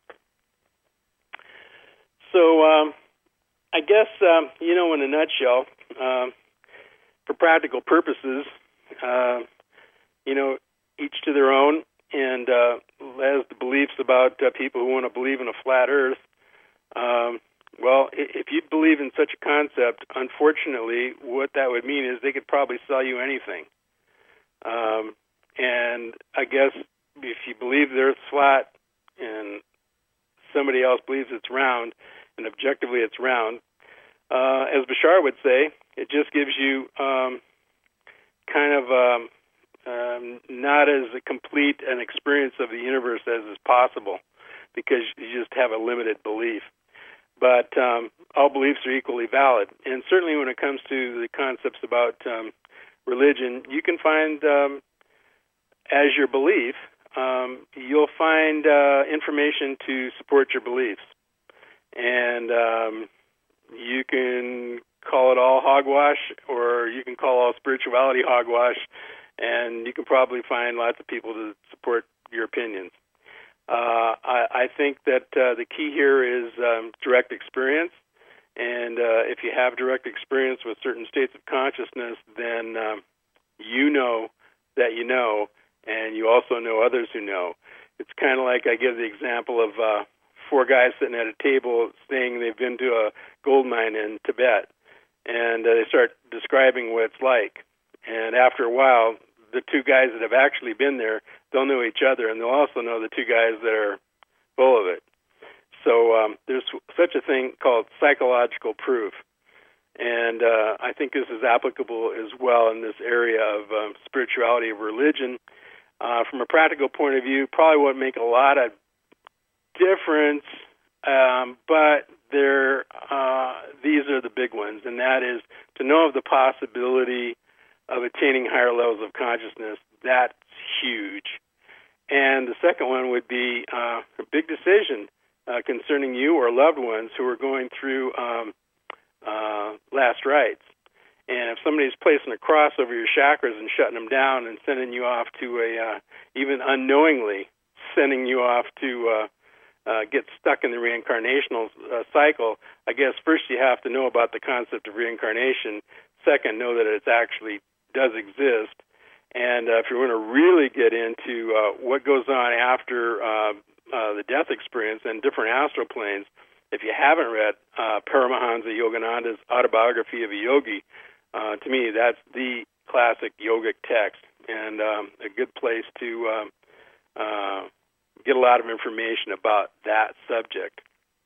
So, um, I guess, um, you know, in a nutshell, um, for practical purposes, uh, you know, each to their own, and uh, as the beliefs about uh, people who want to believe in a flat earth, um, well, if you believe in such a concept, unfortunately, what that would mean is they could probably sell you anything. Um, and I guess if you believe the earth's flat and somebody else believes it's round, and objectively it's round, uh, as Bashar would say, it just gives you um, kind of um, um, not as a complete an experience of the universe as is possible, because you just have a limited belief. But um, all beliefs are equally valid. And certainly when it comes to the concepts about um, religion, you can find, um, as your belief, um, you'll find uh, information to support your beliefs. And um, you can call it all hogwash, or you can call all spirituality hogwash, and you can probably find lots of people to support your opinions. Uh, I, I think that uh, the key here is um, direct experience, and uh, if you have direct experience with certain states of consciousness, then um, you know that you know, and you also know others who know. It's kind of like I give the example of uh, four guys sitting at a table saying they've been to a gold mine in Tibet, and uh, they start describing what it's like. And after a while, the two guys that have actually been there, they'll know each other, and they'll also know the two guys that are full of it. So um, there's such a thing called psychological proof. And uh, I think this is applicable as well in this area of um, spirituality, of religion. Uh, from a practical point of view, probably won't make a lot of difference, um, but there, uh, these are the big ones, and that is to know of the possibility of attaining higher levels of consciousness. That's huge. And the second one would be uh, a big decision uh, concerning you or loved ones who are going through um, uh, last rites. And if somebody's placing a cross over your chakras and shutting them down and sending you off to a, uh, even unknowingly sending you off to uh, uh, get stuck in the reincarnational uh, cycle, I guess first you have to know about the concept of reincarnation. Second, know that it actually does exist. And uh, if you want to really get into uh, what goes on after uh, uh, the death experience and different astral planes, if you haven't read uh, Paramahansa Yogananda's Autobiography of a Yogi, uh, to me that's the classic yogic text and um, a good place to um, uh, get a lot of information about that subject.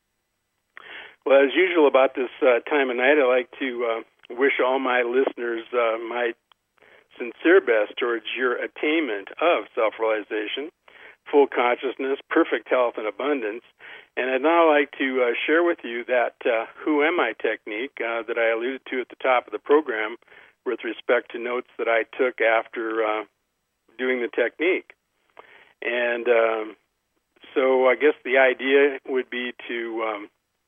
Well, as usual about this uh, time of night, I like to uh, wish all my listeners uh, my sincere best towards your attainment of self-realization, full consciousness, perfect health, and abundance. And I'd now like to uh, share with you that uh, Who Am I technique uh, that I alluded to at the top of the program with respect to notes that I took after uh, doing the technique. And um, so I guess the idea would be to um,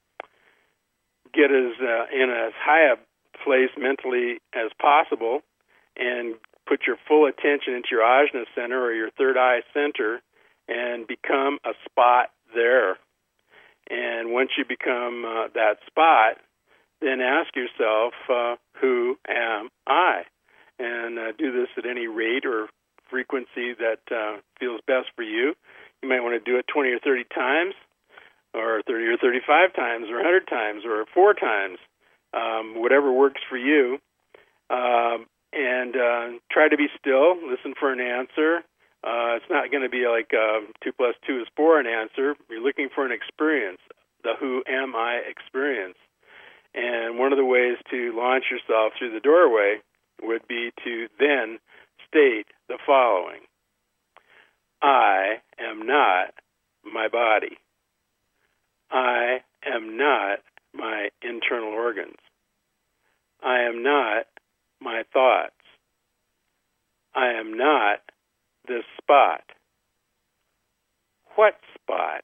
get as uh, in as high a place mentally as possible and put your full attention into your ajna center or your third eye center and become a spot there. And once you become uh, that spot, then ask yourself, uh, who am I? And uh, do this at any rate or frequency that uh, feels best for you. You might want to do it twenty or thirty times, or thirty or thirty-five times, or one hundred times, or four times, um, whatever works for you. Um, and uh, try to be still, listen for an answer. Uh, it's not going to be like uh, two plus two is four an answer. You're looking for an experience, the who am I experience. And one of the ways to launch yourself through the doorway would be to then state the following. I am not my body. I am not my internal organs. I am not my thoughts. I am not this spot. What spot?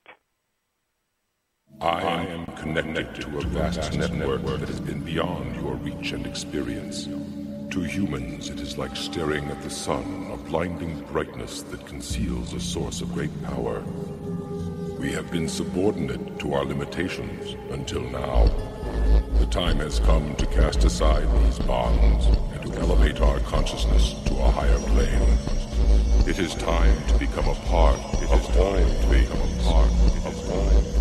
I am connected to a vast network that has been beyond your reach and experience. To humans, it is like staring at the sun, a blinding brightness that conceals a source of great power. We have been subordinate to our limitations until now. The time has come to cast aside these bonds and to elevate our consciousness to a higher plane. It is time to become a part. It is time to become a part. It is time.